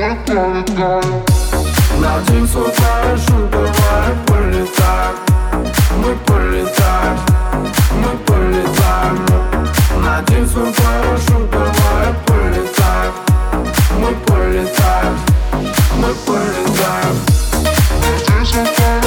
Надень свой парашют, давай полетаем. Мы полетаем, мы полетаем. Надень свой парашют, давай полетаем. Мы полетаем, мы полетаем. Надень свой парашют.